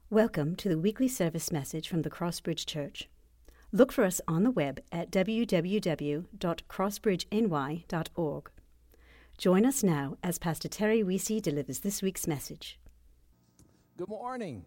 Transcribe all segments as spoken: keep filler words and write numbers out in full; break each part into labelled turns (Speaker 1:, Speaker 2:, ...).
Speaker 1: Welcome to the weekly service message from the Crossbridge Church. Look for us on the web at w w w dot crossbridge n y dot org. Join us now as Pastor Terry Weesey delivers this week's message.
Speaker 2: Good morning.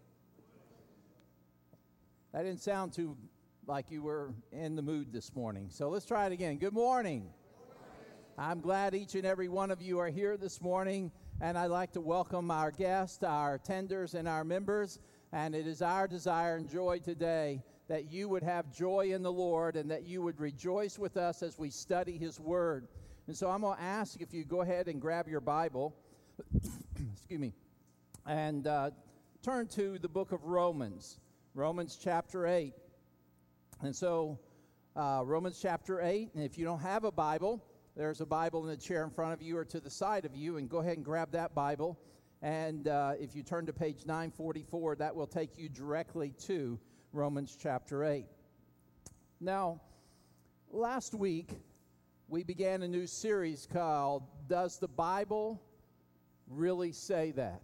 Speaker 2: That didn't sound too like you were in the mood this morning, so let's try it again. Good morning. Good morning. I'm glad each and every one of you are here this morning, and I'd like to welcome our guests, our attenders, and our members. And it is our desire and joy today that you would have joy in the Lord and that you would rejoice with us as we study His Word. And so I'm going to ask if you go ahead and grab your Bible, excuse me, and uh, turn to the book of Romans, Romans chapter eight. And so uh, Romans chapter eight, and if you don't have a Bible, there's a Bible in the chair in front of you or to the side of you, and go ahead and grab that Bible. And uh, if you turn to page nine forty-four, that will take you directly to Romans chapter eight. Now, last week, we began a new series called, Does the Bible Really Say That?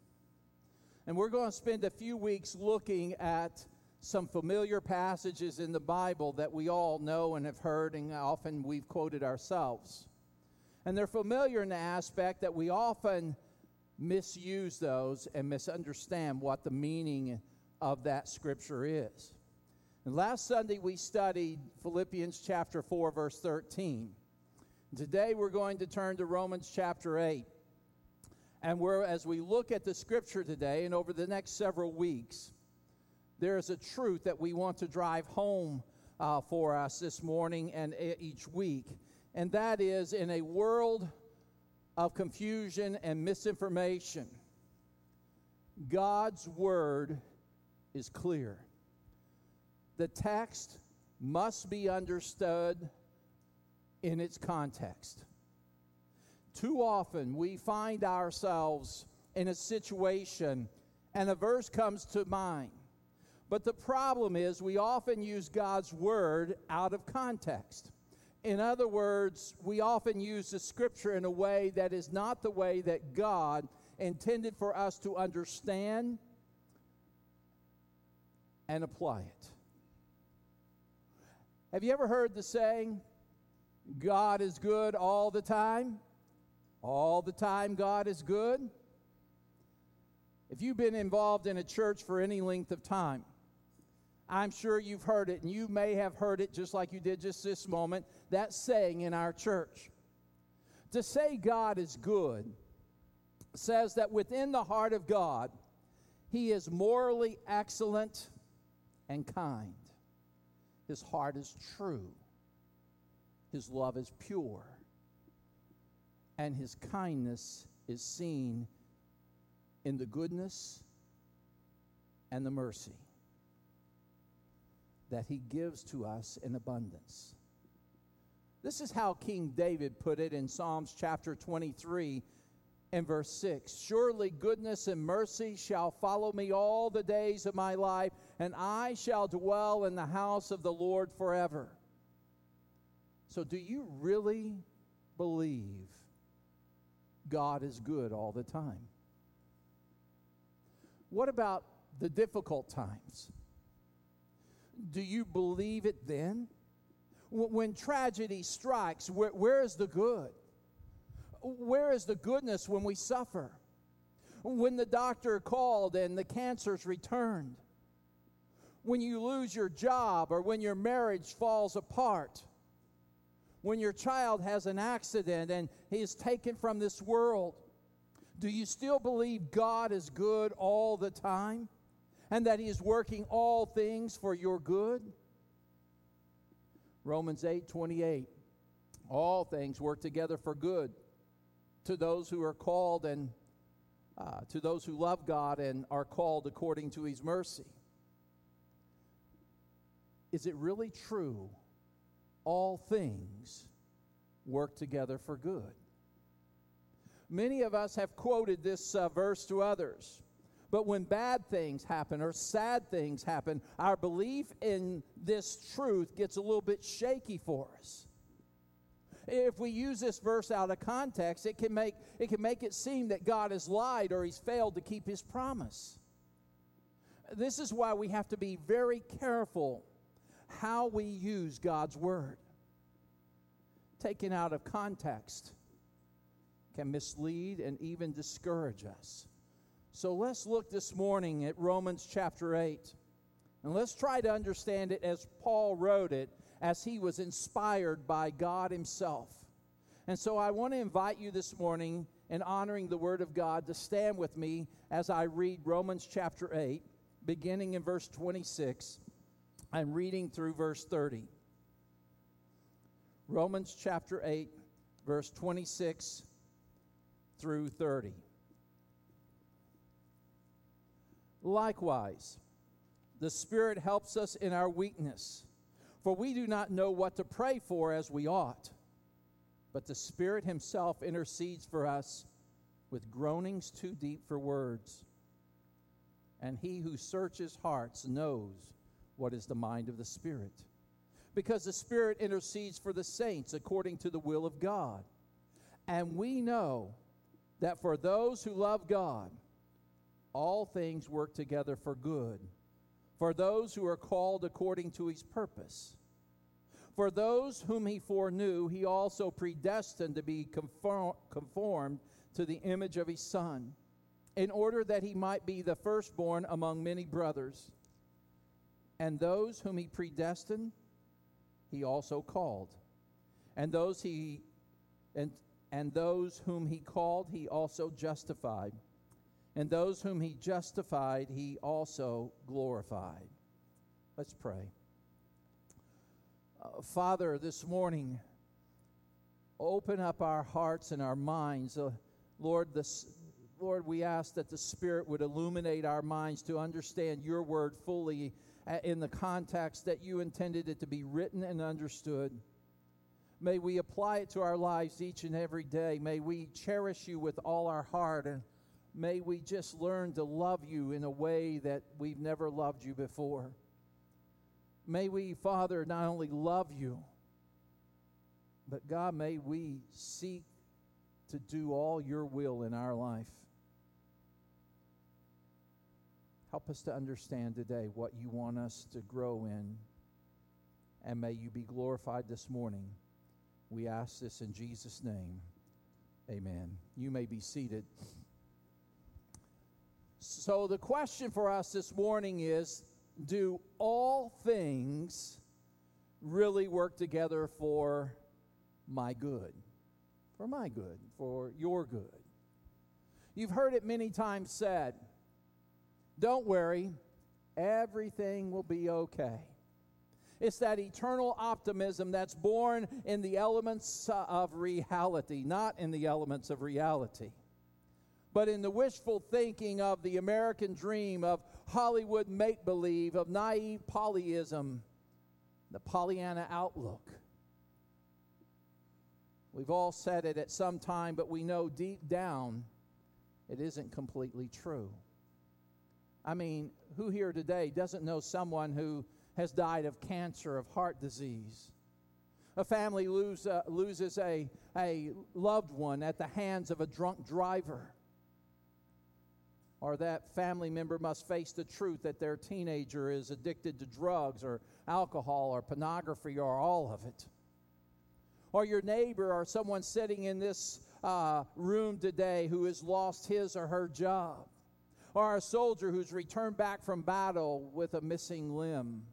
Speaker 2: And we're going to spend a few weeks looking at some familiar passages in the Bible that we all know and have heard, and often we've quoted ourselves. And they're familiar in the aspect that we often misuse those and misunderstand what the meaning of that scripture is. And last Sunday we studied Philippians chapter four, verse thirteen. Today we're going to turn to Romans chapter eight. And we're, as we look at the scripture today and over the next several weeks, there is a truth that we want to drive home uh, for us this morning and each week. And that is, in a world of confusion and misinformation, God's word is clear. The text must be understood in its context. Too often we find ourselves in a situation and a verse comes to mind. But the problem is we often use God's word out of context. In other words, we often use the scripture in a way that is not the way that God intended for us to understand and apply it. Have you ever heard the saying, God is good all the time? All the time God is good? If you've been involved in a church for any length of time, I'm sure you've heard it, and you may have heard it just like you did just this moment, that saying in our church. To say God is good says that within the heart of God, He is morally excellent and kind. His heart is true. His love is pure. And His kindness is seen in the goodness and the mercy that He gives to us in abundance. This is how King David put it in Psalms chapter twenty-three and verse six. Surely goodness and mercy shall follow me all the days of my life, and I shall dwell in the house of the Lord forever. So do you really believe God is good all the time? What about the difficult times? Do you believe it then? When tragedy strikes, where, where is the good? Where is the goodness when we suffer? When the doctor called and the cancer's returned? When you lose your job or when your marriage falls apart? When your child has an accident and he is taken from this world? Do you still believe God is good all the time? And that He is working all things for your good? Romans eight twenty-eight. All things work together for good to those who are called and uh, to those who love God and are called according to His mercy. Is it really true? All things work together for good. Many of us have quoted this uh, verse to others. But when bad things happen or sad things happen, our belief in this truth gets a little bit shaky for us. If we use this verse out of context, it can make it can make it seem that God has lied or He's failed to keep His promise. this is why we have to be very careful how we use God's Word. Taken out of context can mislead and even discourage us. So let's look this morning at Romans chapter eight. And let's try to understand it as Paul wrote it, as he was inspired by God himself. And so I want to invite you this morning, in honoring the Word of God, to stand with me as I read Romans chapter eight, beginning in verse twenty-six. I'm reading through verse thirty. Romans chapter eight, verse twenty-six through thirty. Likewise, the Spirit helps us in our weakness, for we do not know what to pray for as we ought. But the Spirit Himself intercedes for us with groanings too deep for words. And He who searches hearts knows what is the mind of the Spirit, because the Spirit intercedes for the saints according to the will of God. And we know that for those who love God, all things work together for good, for those who are called according to His purpose. For those whom He foreknew, He also predestined to be conform, conformed to the image of His Son, in order that He might be the firstborn among many brothers. And those whom He predestined, He also called. And those he and and those whom He called, He also justified. And those whom He justified, He also glorified. Let's pray. Uh, Father, this morning, open up our hearts and our minds. Uh, Lord, this, Lord, we ask that the Spirit would illuminate our minds to understand Your Word fully uh, in the context that You intended it to be written and understood. May we apply it to our lives each and every day. May we cherish You with all our heart, and may we just learn to love You in a way that we've never loved You before. May we, Father, not only love You, but God, may we seek to do all Your will in our life. Help us to understand today what You want us to grow in, and may You be glorified this morning. We ask this in Jesus' name. Amen. You may be seated. So the question for us this morning is, do all things really work together for my good? For my good, for your good. You've heard it many times said, don't worry, everything will be okay. It's that eternal optimism that's born in the elements of reality, not in the elements of reality, but in the wishful thinking of the American dream, of Hollywood make-believe, of naive polyism, the Pollyanna outlook. We've all said it at some time, but we know deep down it isn't completely true. I mean, who here today doesn't know someone who has died of cancer, of heart disease? A family lose, uh, loses a, a loved one at the hands of a drunk driver. Or that family member must face the truth that their teenager is addicted to drugs or alcohol or pornography or all of it. Or your neighbor or someone sitting in this uh, room today who has lost his or her job. Or a soldier who's returned back from battle with a missing limb.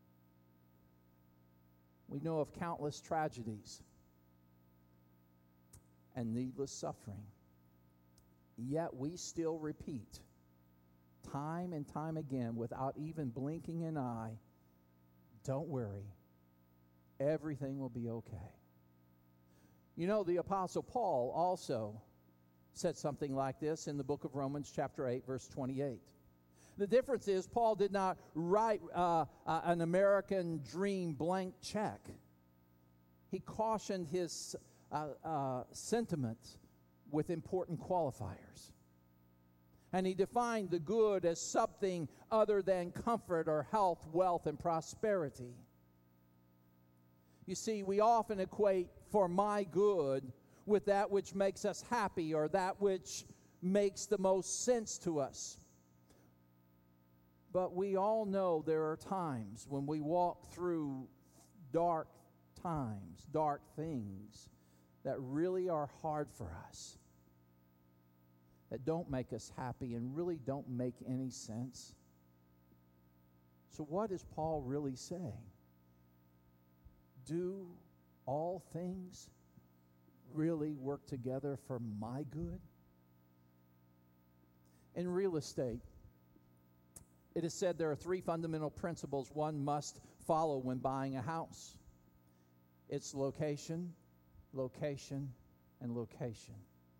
Speaker 2: We know of countless tragedies and needless suffering. Yet we still repeat time and time again without even blinking an eye, don't worry, everything will be okay. You know, the Apostle Paul also said something like this in the book of Romans chapter eight, verse twenty-eight. The difference is Paul did not write uh, uh, an American dream blank check. He cautioned his uh, uh, sentiments with important qualifiers. And he defined the good as something other than comfort or health, wealth, and prosperity. You see, we often equate for my good with that which makes us happy or that which makes the most sense to us. But we all know there are times when we walk through dark times, dark things that really are hard for us, that don't make us happy and really don't make any sense. So what is Paul really saying? Do all things really work together for my good? In real estate, it is said there are three fundamental principles one must follow when buying a house. It's location, location, and location.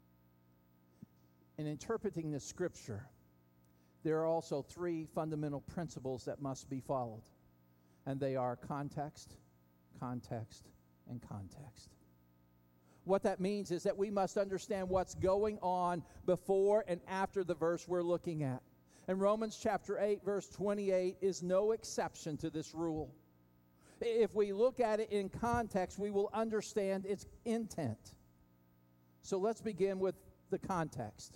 Speaker 2: In interpreting the Scripture, there are also three fundamental principles that must be followed, and they are context, context, and context. What that means is that we must understand what's going on before and after the verse we're looking at. And Romans chapter eight, verse twenty-eight is no exception to this rule. If we look at it in context, we will understand its intent. So let's begin with the context.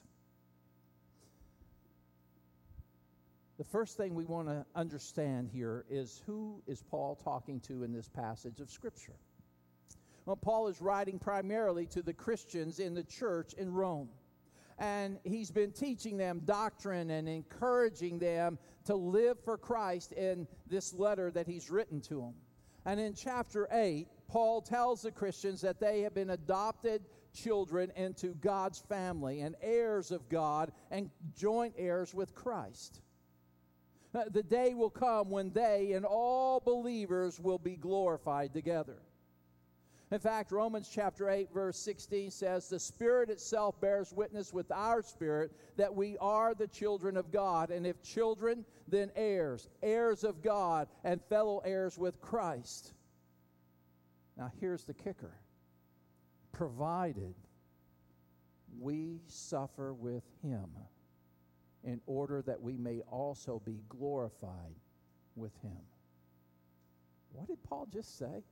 Speaker 2: The first thing we want to understand here is, who is Paul talking to in this passage of Scripture? Well, Paul is writing primarily to the Christians in the church in Rome. And he's been teaching them doctrine and encouraging them to live for Christ in this letter that he's written to them. And in chapter eight, Paul tells the Christians that they have been adopted children into God's family and heirs of God and joint heirs with Christ. Uh, the day will come when they and all believers will be glorified together. In fact, Romans chapter eight, verse sixteen says, the Spirit itself bears witness with our spirit that we are the children of God. And if children, then heirs, heirs of God, and fellow heirs with Christ. Now here's the kicker. Provided we suffer with him, in order that we may also be glorified with him. What did Paul just say?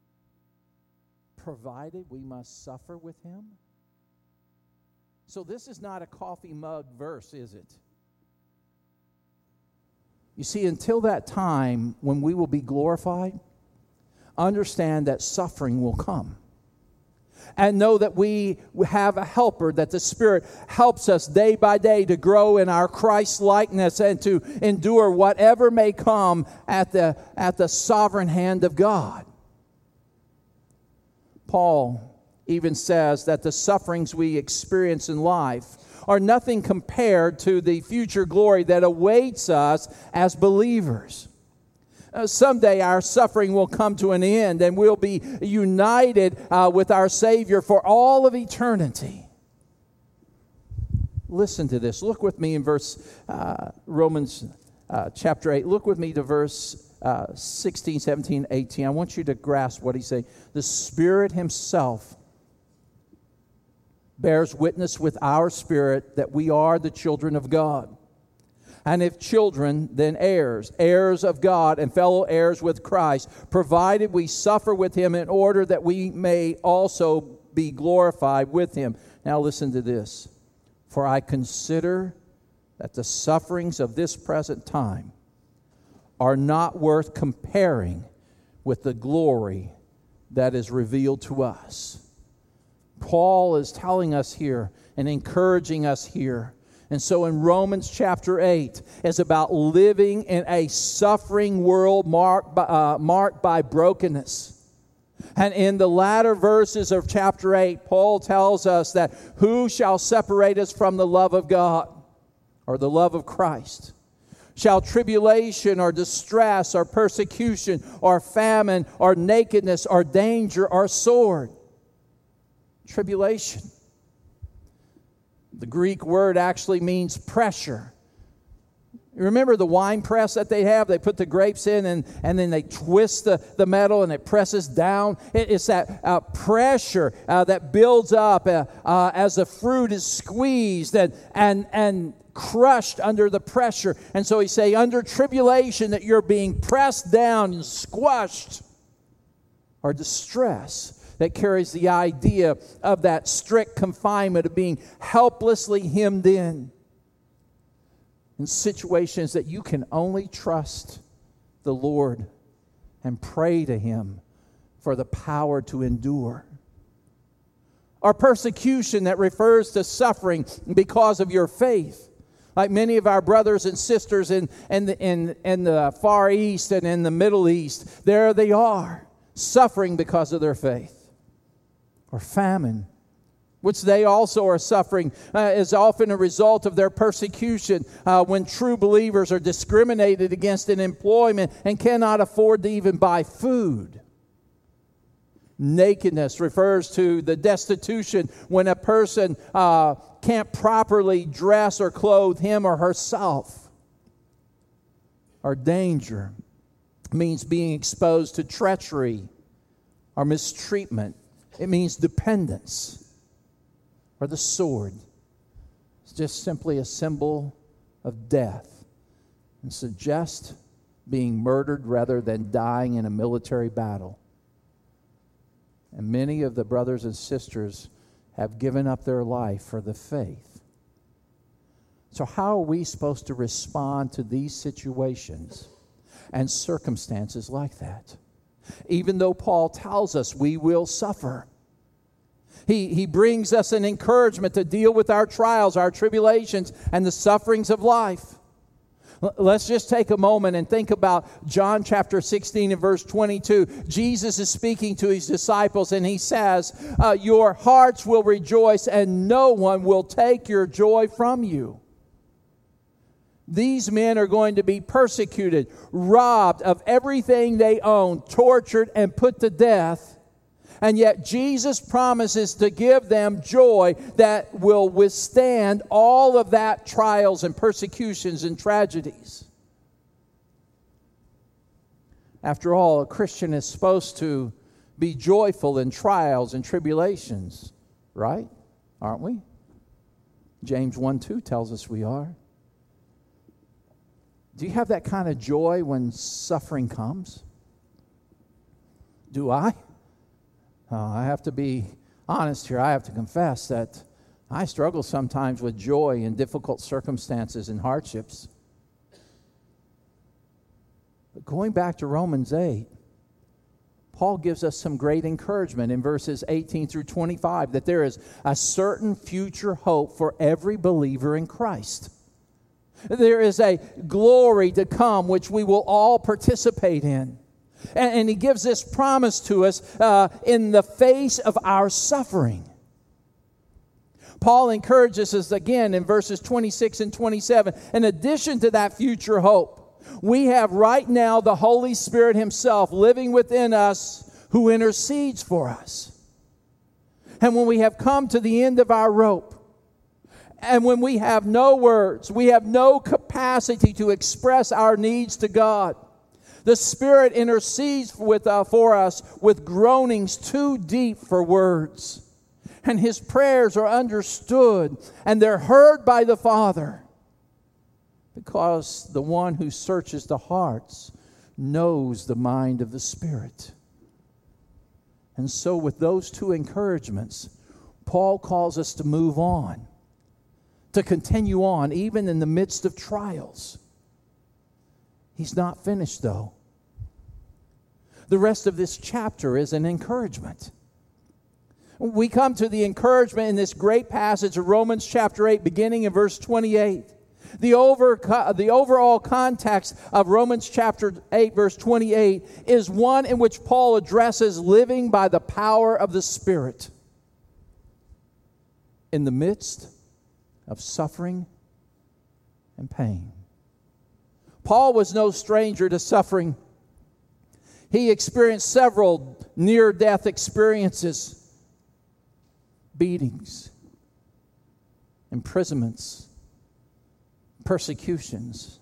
Speaker 2: Provided we must suffer with him? So this is not a coffee mug verse, is it? You see, until that time when we will be glorified, understand that suffering will come. And know that we have a helper, that the Spirit helps us day by day to grow in our Christ-likeness and to endure whatever may come at the, at the sovereign hand of God. Paul even says that the sufferings we experience in life are nothing compared to the future glory that awaits us as believers. Uh, someday our suffering will come to an end and we'll be united uh, with our Savior for all of eternity. Listen to this. Look with me in verse uh, Romans uh, chapter eight. Look with me to verse uh, sixteen, seventeen, eighteen. I want you to grasp what he's saying. The Spirit himself bears witness with our spirit that we are the children of God. And if children, then heirs, heirs of God and fellow heirs with Christ, provided we suffer with him in order that we may also be glorified with him. Now listen to this. For I consider that the sufferings of this present time are not worth comparing with the glory that is revealed to us. Paul is telling us here and encouraging us here. And so in Romans chapter eight, it's about living in a suffering world marked by, uh, marked by brokenness. And in the latter verses of chapter eight, Paul tells us that who shall separate us from the love of God or the love of Christ? Shall tribulation or distress or persecution or famine or nakedness or danger or sword? Tribulation. The Greek word actually means pressure. You remember the wine press that they have? They put the grapes in and, and then they twist the, the metal and it presses down. It, it's that uh, pressure uh, that builds up uh, uh, as the fruit is squeezed and, and, and crushed under the pressure. And so he's saying under tribulation that you're being pressed down and squashed, or distress that carries the idea of that strict confinement of being helplessly hemmed in. in situations that you can only trust the Lord and pray to Him for the power to endure. Or persecution that refers to suffering because of your faith. Like many of our brothers and sisters in, in, the, in, in the Far East and in the Middle East, there they are, suffering because of their faith. Or famine, which they also are suffering, uh, is often a result of their persecution uh, when true believers are discriminated against in employment and cannot afford to even buy food. Nakedness refers to the destitution when a person uh, can't properly dress or clothe him or herself. Or danger means being exposed to treachery or mistreatment. It means dependence. Or the sword. It's just simply a symbol of death and suggests being murdered rather than dying in a military battle. And many of the brothers and sisters have given up their life for the faith. So how are we supposed to respond to these situations and circumstances like that? Even though Paul tells us we will suffer. He, he brings us an encouragement to deal with our trials, our tribulations, and the sufferings of life. Let's just take a moment and think about John chapter sixteen and verse twenty-two. Jesus is speaking to His disciples and He says, uh, your hearts will rejoice and no one will take your joy from you. These men are going to be persecuted, robbed of everything they own, tortured and put to death. And yet Jesus promises to give them joy that will withstand all of that trials and persecutions and tragedies. After all, a Christian is supposed to be joyful in trials and tribulations, right? Aren't we? James one two tells us we are. Do you have that kind of joy when suffering comes? Do I? Uh, I have to be honest here. I have to confess that I struggle sometimes with joy in difficult circumstances and hardships. But going back to Romans eight, Paul gives us some great encouragement in verses eighteen through twenty-five that there is a certain future hope for every believer in Christ. There is a glory to come which we will all participate in. And, and he gives this promise to us uh, in the face of our suffering. Paul encourages us again in verses twenty-six and twenty-seven. In addition to that future hope, we have right now the Holy Spirit Himself living within us who intercedes for us. And when we have come to the end of our rope, and when we have no words, we have no capacity to express our needs to God, the Spirit intercedes with, uh, for us with groanings too deep for words. And His prayers are understood and they're heard by the Father. Because the one who searches the hearts knows the mind of the Spirit. And so with those two encouragements, Paul calls us to move on. To continue on even in the midst of trials. He's not finished, though. The rest of this chapter is an encouragement. We come to the encouragement in this great passage of Romans chapter eight, beginning in verse twenty-eight. The, over, the overall context of Romans chapter eight, verse twenty-eight, is one in which Paul addresses living by the power of the Spirit in the midst of suffering and pain. Paul was no stranger to suffering. He experienced several near-death experiences, beatings, imprisonments, persecutions,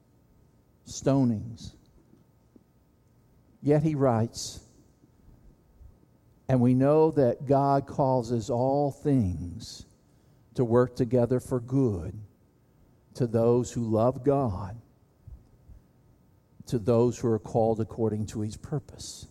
Speaker 2: stonings. Yet he writes, and we know that God causes all things to work together for good to those who love God, to those who are called according to His purpose.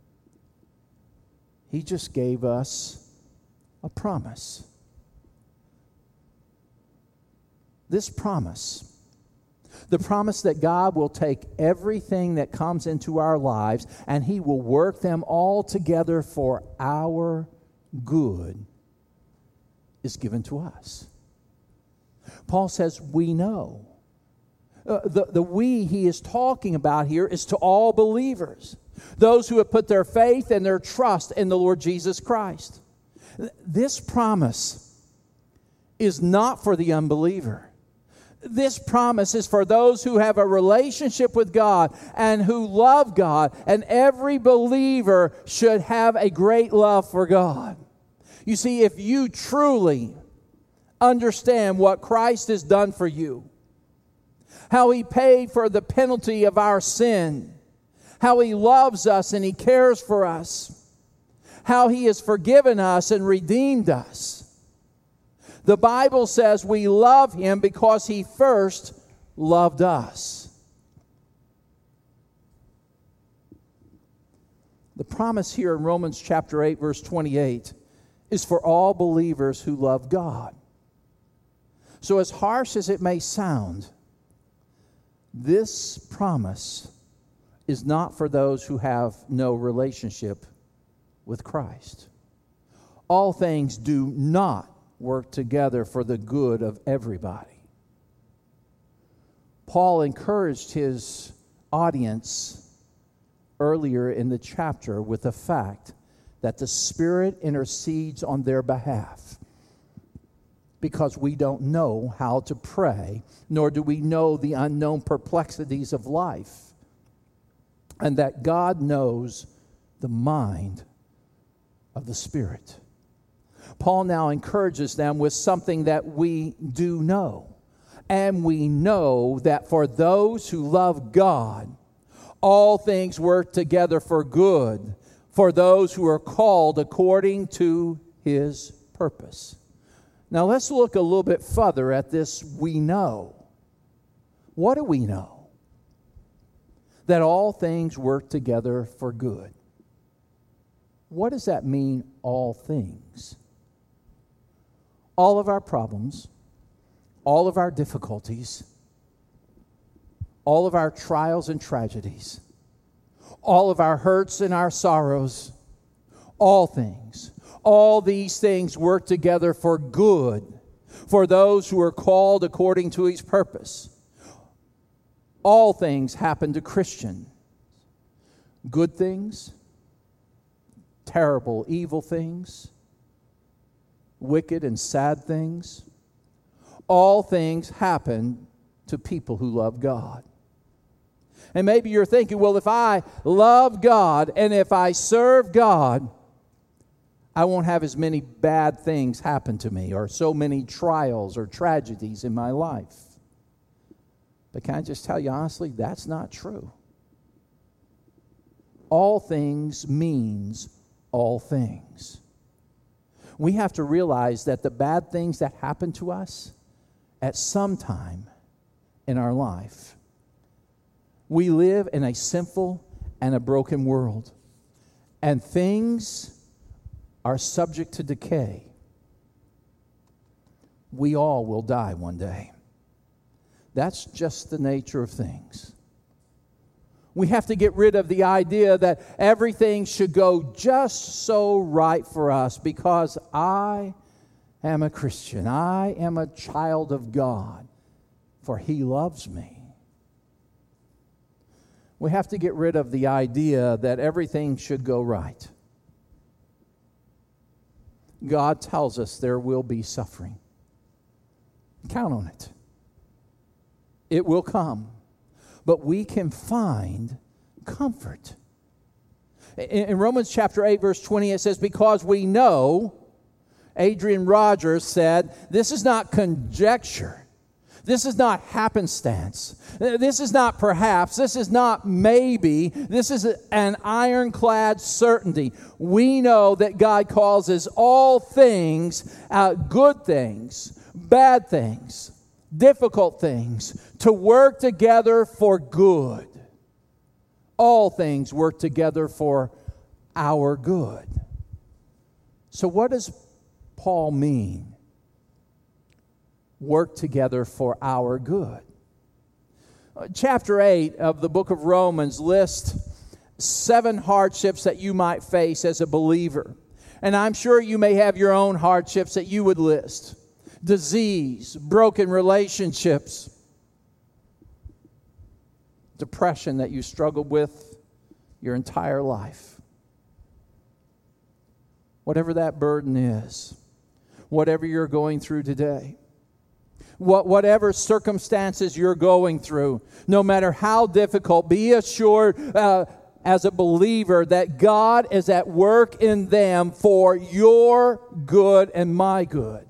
Speaker 2: He just gave us a promise. This promise The promise that God will take everything that comes into our lives and He will work them all together for our good is given to us. Paul says, we know. Uh, the, the we he is talking about here is to all believers, those who have put their faith and their trust in the Lord Jesus Christ. This promise is not for the unbeliever. This promise is for those who have a relationship with God and who love God, and every believer should have a great love for God. You see, if you truly understand what Christ has done for you, how He paid for the penalty of our sin, how He loves us and He cares for us, how He has forgiven us and redeemed us. The Bible says we love Him because He first loved us. The promise here in Romans chapter eight, verse twenty-eight, is for all believers who love God. So as harsh as it may sound, this promise is not for those who have no relationship with Christ. All things do not work together for the good of everybody. Paul encouraged his audience earlier in the chapter with the fact that the Spirit intercedes on their behalf, because we don't know how to pray, nor do we know the unknown perplexities of life, and that God knows the mind of the Spirit. Paul now encourages them with something that we do know, and we know that for those who love God, all things work together for good, for those who are called according to His purpose. Now let's look a little bit further at this we know. What do we know? That all things work together for good. What does that mean, all things? All of our problems, all of our difficulties, all of our trials and tragedies, all of our hurts and our sorrows, all things, all these things work together for good, for those who are called according to His purpose. All things happen to Christians. Good things, terrible, evil things, wicked and sad things. All things happen to people who love God. And maybe you're thinking, well, if I love God and if I serve God, I won't have as many bad things happen to me or so many trials or tragedies in my life. But can I just tell you honestly, that's not true. All things means all things. We have to realize that the bad things that happen to us at some time in our life, we live in a sinful and a broken world, and things are subject to decay. We all will die one day. That's just the nature of things. We have to get rid of the idea that everything should go just so right for us because I am a Christian. I am a child of God, for He loves me. We have to get rid of the idea that everything should go right. God tells us there will be suffering. Count on it. It will come. But we can find comfort. In, in Romans chapter eight, verse twenty, it says, because we know, Adrian Rogers said, this is not conjecture. This is not happenstance. This is not perhaps. This is not maybe. This is an ironclad certainty. We know that God causes all things, uh, good things, bad things, difficult things, to work together for good. All things work together for our good. So what does Paul mean? Work together for our good. Chapter eight of the book of Romans lists seven hardships that you might face as a believer. And I'm sure you may have your own hardships that you would list. Disease, broken relationships, depression that you struggled with your entire life. Whatever that burden is, whatever you're going through today, what, whatever circumstances you're going through, no matter how difficult, be assured uh, as a believer that God is at work in them for your good and my good.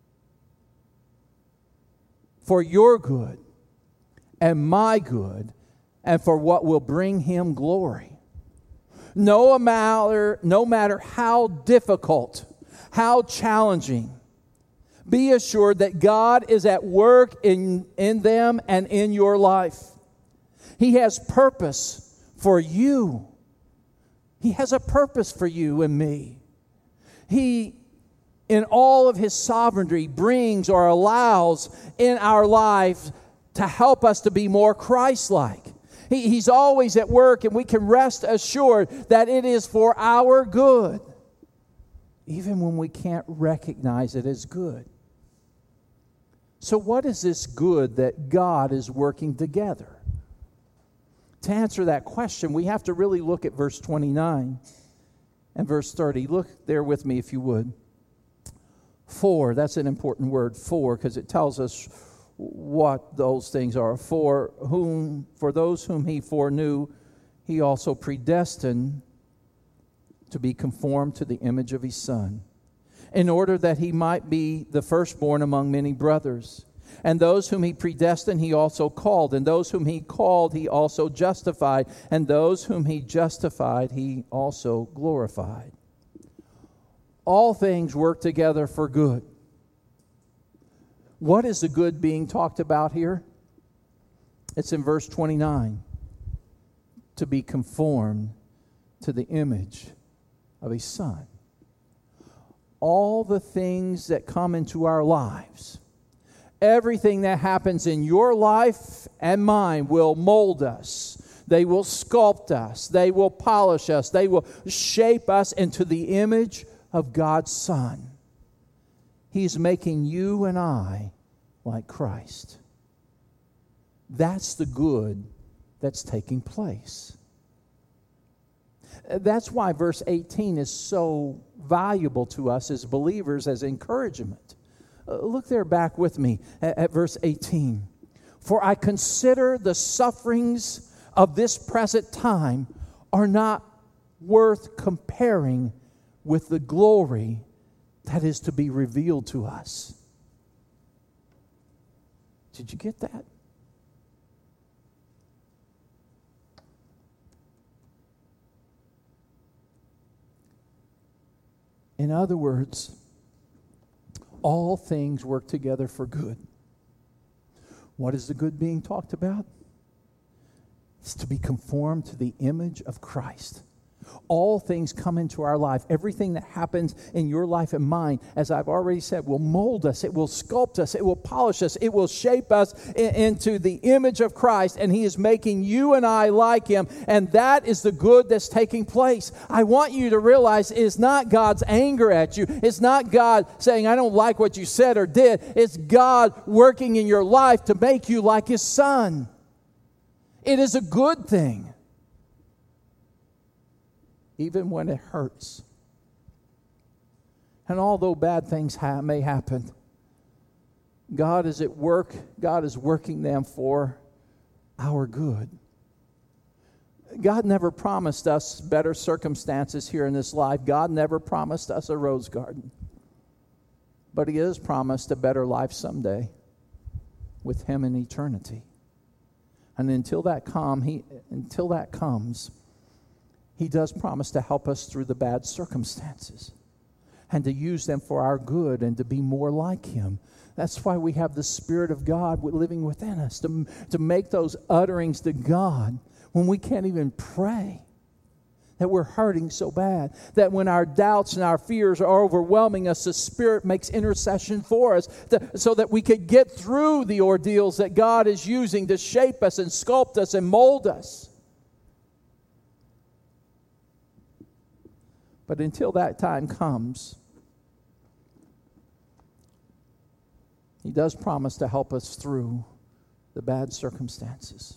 Speaker 2: For your good and my good, and for what will bring Him glory. No matter, no matter how difficult, how challenging, be assured that God is at work in, in them and in your life. He has purpose for you. He has a purpose for you and me. He, in all of His sovereignty, brings or allows in our life to help us to be more Christ-like. He, he's always at work, and we can rest assured that it is for our good, even when we can't recognize it as good. So what is this good that God is working together? To answer that question, we have to really look at verse twenty-nine and verse thirty. Look there with me if you would. For, that's an important word, for, because it tells us what those things are. For whom, for those whom He foreknew, He also predestined to be conformed to the image of His Son, in order that He might be the firstborn among many brothers. And those whom He predestined, He also called. And those whom He called, He also justified. And those whom He justified, He also glorified. All things work together for good. What is the good being talked about here? It's in verse twenty-nine. To be conformed to the image of His Son. All the things that come into our lives, everything that happens in your life and mine will mold us. They will sculpt us. They will polish us. They will shape us into the image of God's Son. He's making you and I like Christ. That's the good that's taking place. That's why verse eighteen is so valuable to us as believers, as encouragement. Uh, look there back with me at, at verse eighteen. For I consider the sufferings of this present time are not worth comparing with the glory that is to be revealed to us. Did you get that? In other words, all things work together for good. What is the good being talked about? It's to be conformed to the image of Christ. All things come into our life. Everything that happens in your life and mine, as I've already said, will mold us. It will sculpt us. It will polish us. It will shape us in, into the image of Christ. And He is making you and I like Him. And that is the good that's taking place. I want you to realize it's not God's anger at you. It's not God saying, I don't like what you said or did. It's God working in your life to make you like His Son. It is a good thing. Even when it hurts. And although bad things ha- may happen, God is at work. God is working them for our good. God never promised us better circumstances here in this life. God never promised us a rose garden. But He has promised a better life someday with Him in eternity. And until that come, he, until that comes, He does promise to help us through the bad circumstances and to use them for our good and to be more like Him. That's why we have the Spirit of God living within us, to, to make those utterings to God when we can't even pray. that we're hurting so bad, that when our doubts and our fears are overwhelming us, the Spirit makes intercession for us to, so that we could get through the ordeals that God is using to shape us and sculpt us and mold us. But until that time comes, He does promise to help us through the bad circumstances.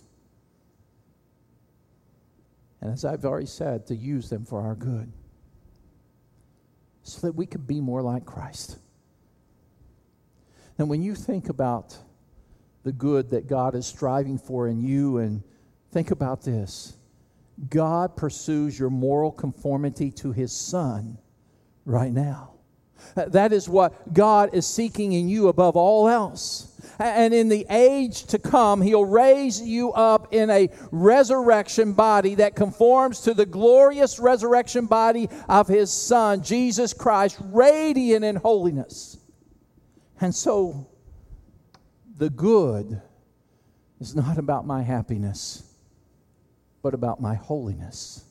Speaker 2: And as I've already said, to use them for our good, so that we could be more like Christ. And when you think about the good that God is striving for in you, and think about this, God pursues your moral conformity to His Son right now. That is what God is seeking in you above all else. And in the age to come, He'll raise you up in a resurrection body that conforms to the glorious resurrection body of His Son, Jesus Christ, radiant in holiness. And so, the good is not about my happiness, but about my holiness.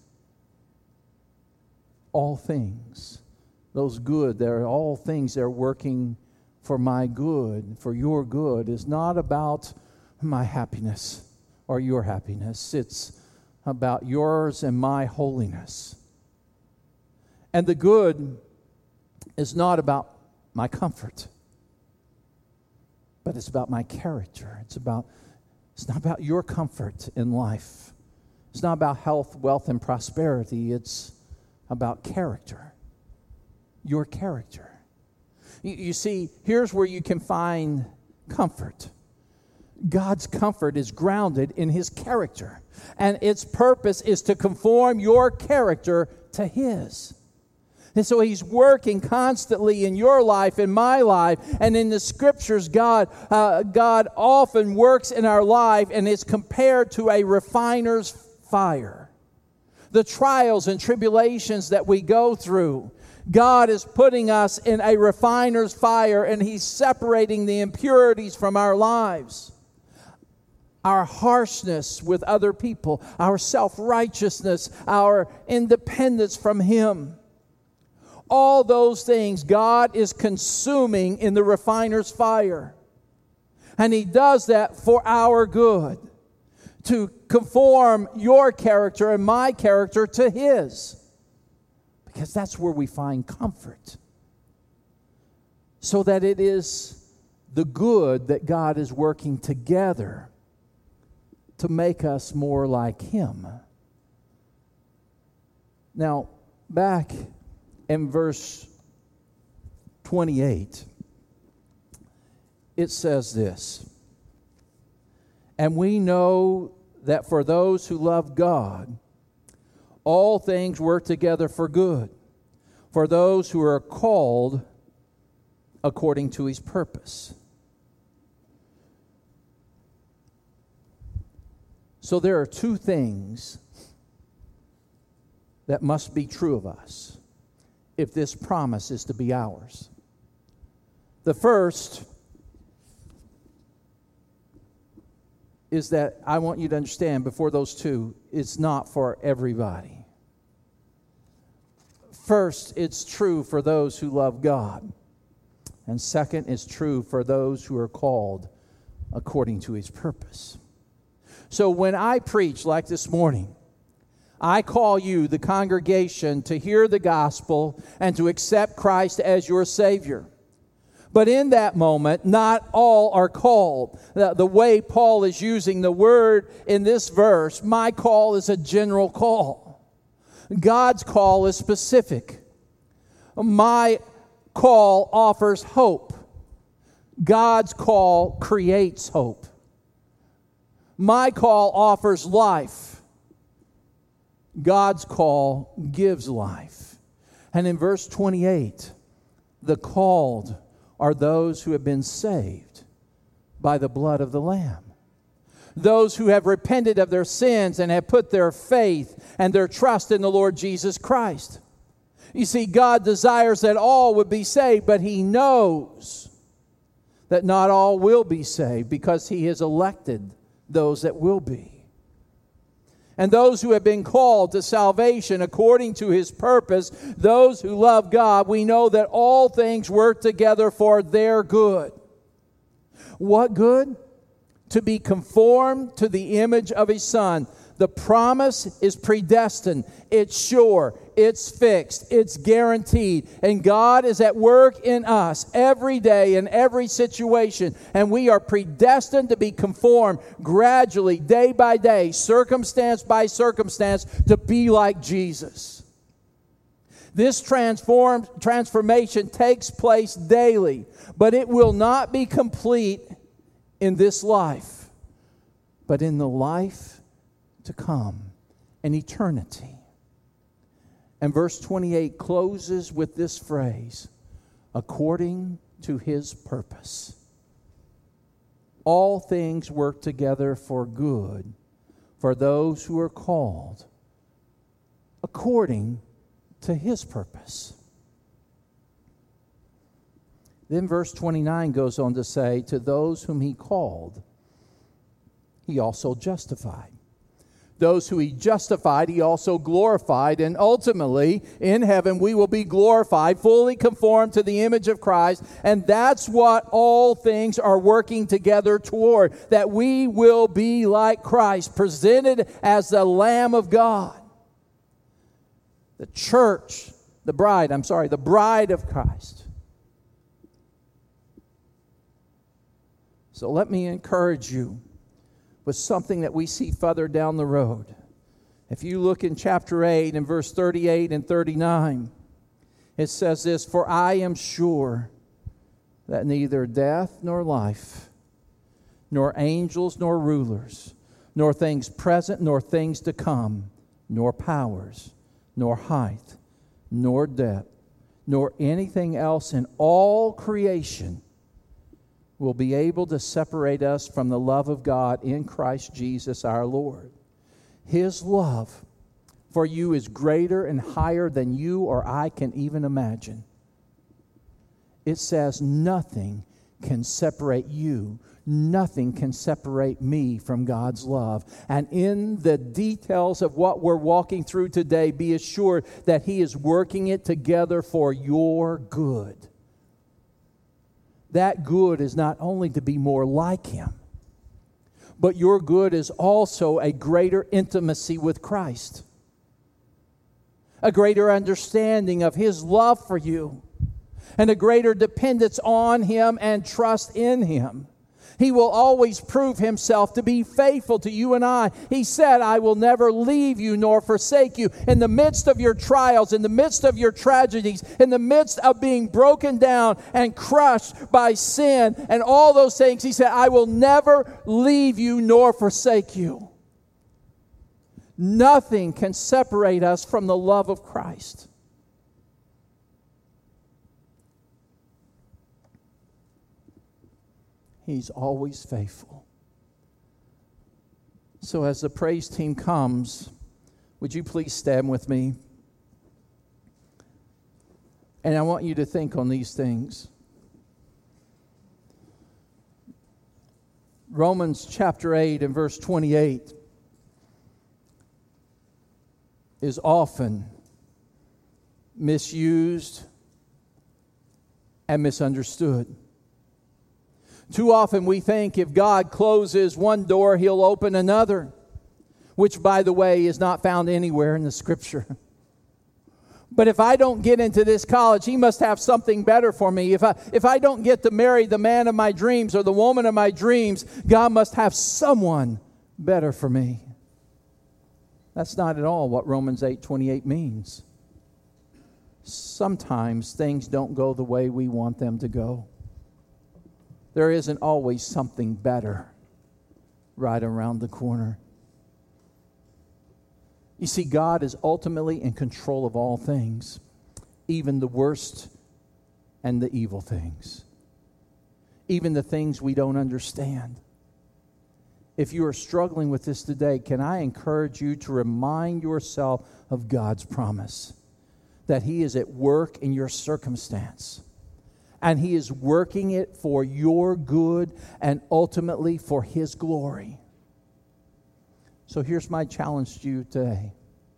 Speaker 2: All things, those good, they're all things that are working for my good, for your good, is not about my happiness or your happiness. It's about yours and my holiness. And the good is not about my comfort, but it's about my character. It's about, it's not about your comfort in life. It's not about health, wealth, and prosperity. It's about character. Your character. You see, here's where you can find comfort. God's comfort is grounded in His character, and its purpose is to conform your character to His. And so He's working constantly in your life, in my life, and in the Scriptures, God, uh, God often works in our life, and it's compared to a refiner's fire. The trials and tribulations that we go through, God is putting us in a refiner's fire, and He's separating the impurities from our lives. Our harshness with other people, our self-righteousness, our independence from Him. All those things God is consuming in the refiner's fire. And He does that for our good, to conform your character and my character to His. Because that's where we find comfort. So that it is the good that God is working together to make us more like Him. Now, back in verse twenty-eight, it says this, "And we know that for those who love God, all things work together for good, for those who are called according to His purpose." So there are two things that must be true of us if this promise is to be ours. The first is that I want you to understand, before those two, it's not for everybody. First, it's true for those who love God. And second, it's true for those who are called according to His purpose. So when I preach like this morning, I call you, the congregation, to hear the gospel and to accept Christ as your Savior. But in that moment, not all are called. The, the way Paul is using the word in this verse, my call is a general call. God's call is specific. My call offers hope. God's call creates hope. My call offers life. God's call gives life. And in verse twenty-eight, the called are those who have been saved by the blood of the Lamb. Those who have repented of their sins and have put their faith and their trust in the Lord Jesus Christ. You see, God desires that all would be saved, but He knows that not all will be saved because He has elected those that will be. And those who have been called to salvation according to His purpose, those who love God, we know that all things work together for their good. What good? To be conformed to the image of His Son. The promise is predestined. It's sure. It's fixed. It's guaranteed. And God is at work in us every day in every situation. And we are predestined to be conformed gradually, day by day, circumstance by circumstance, to be like Jesus. This transform, transformation takes place daily, but it will not be complete in this life, but in the life to come, in eternity. And verse twenty-eight closes with this phrase, according to His purpose. All things work together for good for those who are called according to His purpose. Then verse twenty-nine goes on to say, to those whom He called, He also justified. Those who He justified, He also glorified. And ultimately, in heaven, we will be glorified, fully conformed to the image of Christ. And that's what all things are working together toward, that we will be like Christ, presented as the Lamb of God. The church, the bride, I'm sorry, the bride of Christ. So let me encourage you with something that we see further down the road. If you look in chapter eight and verse thirty-eight and thirty-nine, it says this, for I am sure that neither death nor life, nor angels nor rulers, nor things present nor things to come, nor powers, nor height, nor depth, nor anything else in all creation will be able to separate us from the love of God in Christ Jesus our Lord. His love for you is greater and higher than you or I can even imagine. It says nothing can separate you. Nothing can separate me from God's love. And in the details of what we're walking through today, be assured that He is working it together for your good. That good is not only to be more like Him, but your good is also a greater intimacy with Christ, a greater understanding of His love for you, and a greater dependence on Him and trust in Him. He will always prove Himself to be faithful to you and I. He said, I will never leave you nor forsake you. In the midst of your trials, in the midst of your tragedies, in the midst of being broken down and crushed by sin and all those things, He said, I will never leave you nor forsake you. Nothing can separate us from the love of Christ. He's always faithful. So as the praise team comes, would you please stand with me? And I want you to think on these things. Romans chapter eight and verse twenty-eight is often misused and misunderstood. Too often we think if God closes one door, He'll open another, which, by the way, is not found anywhere in the Scripture. But if I don't get into this college, He must have something better for me. If I, if I don't get to marry the man of my dreams or the woman of my dreams, God must have someone better for me. That's not at all what Romans eight twenty-eight means. Sometimes things don't go the way we want them to go. There isn't always something better right around the corner. You see, God is ultimately in control of all things, even the worst and the evil things, even the things we don't understand. If you are struggling with this today, can I encourage you to remind yourself of God's promise that He is at work in your circumstance. And He is working it for your good and ultimately for His glory. So here's my challenge to you today.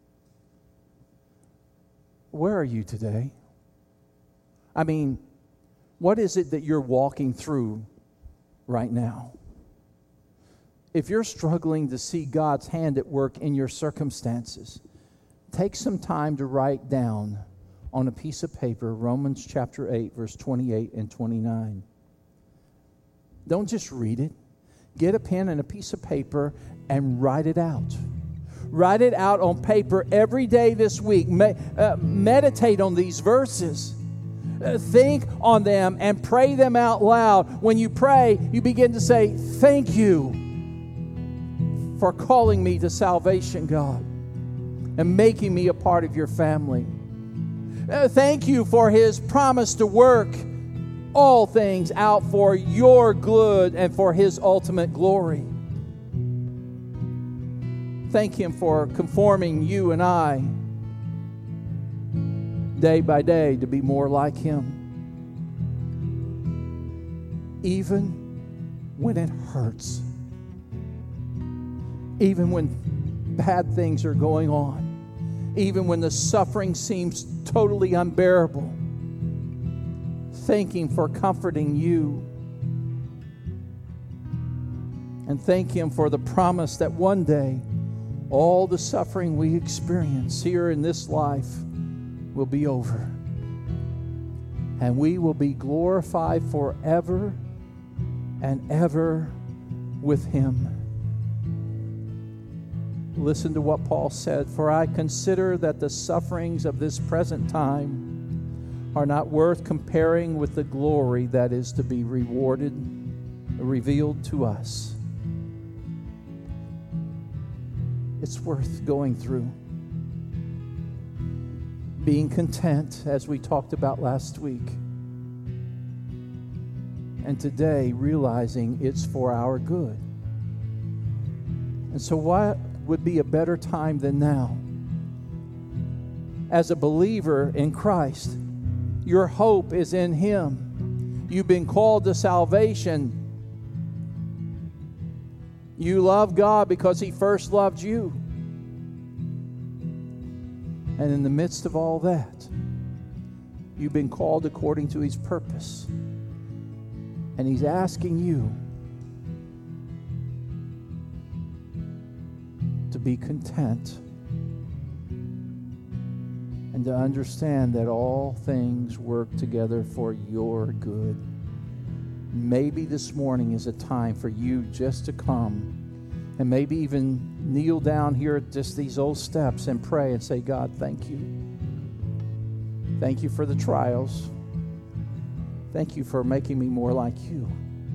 Speaker 2: Where are you today? I mean, what is it that you're walking through right now? If you're struggling to see God's hand at work in your circumstances, take some time to write down on a piece of paper Romans chapter eight, verse twenty-eight and twenty-nine. Don't just read it. Get a pen and a piece of paper and write it out. Write it out on paper every day this week. Me- uh, meditate on these verses. Uh, think on them and pray them out loud. When you pray, you begin to say, thank you for calling me to salvation, God, and making me a part of your family. Uh, thank you for His promise to work all things out for your good and for His ultimate glory. Thank Him for conforming you and I day by day to be more like Him. Even when it hurts. Even when bad things are going on. Even when the suffering seems totally unbearable. Thank Him for comforting you. And thank Him for the promise that one day all the suffering we experience here in this life will be over. And we will be glorified forever and ever with Him. Listen to what Paul said, for I consider that the sufferings of this present time are not worth comparing with the glory that is to be rewarded, revealed to us. It's worth going through. Being content, as we talked about last week. And today, realizing it's for our good. And so what would be a better time than now? As a believer in Christ, your hope is in Him. You've been called to salvation. You love God because He first loved you. And in the midst of all that, you've been called according to His purpose. And He's asking you to be content and to understand that all things work together for your good. Maybe this morning is a time for you just to come and maybe even kneel down here at just these old steps and pray and say, God, thank you. Thank you for the trials. Thank you for making me more like you.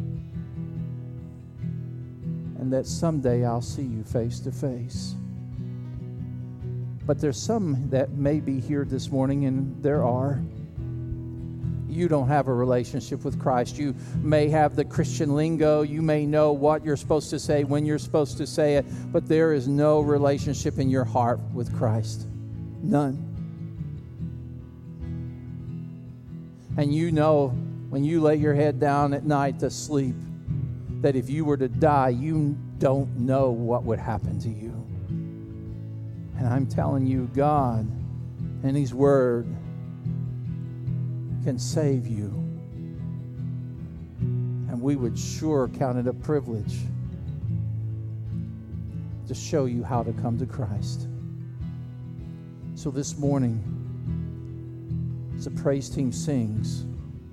Speaker 2: And that someday I'll see you face to face. But there's some that may be here this morning, and there are. You don't have a relationship with Christ. You may have the Christian lingo. You may know what you're supposed to say, when you're supposed to say it, but there is no relationship in your heart with Christ. None. And you know when you lay your head down at night to sleep that if you were to die, you don't know what would happen to you. And I'm telling you, God and His Word can save you. And we would sure count it a privilege to show you how to come to Christ. So this morning, as the praise team sings,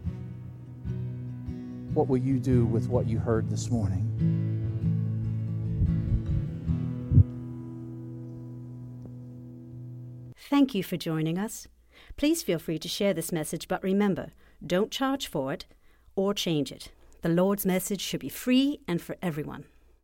Speaker 2: what will you do with what you heard this morning?
Speaker 1: Thank you for joining us. Please feel free to share this message, but remember, don't charge for it or change it. The Lord's message should be free and for everyone.